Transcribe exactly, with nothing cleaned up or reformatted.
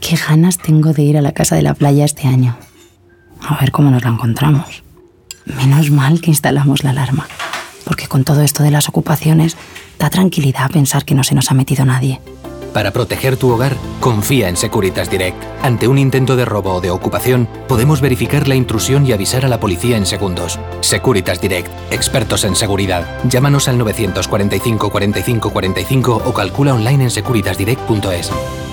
Qué ganas tengo de ir a la casa de la playa este año. A ver cómo nos la encontramos. Menos mal que instalamos la alarma, porque con todo esto de las ocupaciones da tranquilidad pensar que no se nos ha metido nadie. Para proteger tu hogar, confía en Securitas Direct. Ante un intento de robo o de ocupación, podemos verificar la intrusión y avisar a la policía en segundos. Securitas Direct, expertos en seguridad. Llámanos al nueve cuatro cinco, cuarenta y cinco, cuarenta y cinco cuarenta y cinco o calcula online en securitas direct punto es.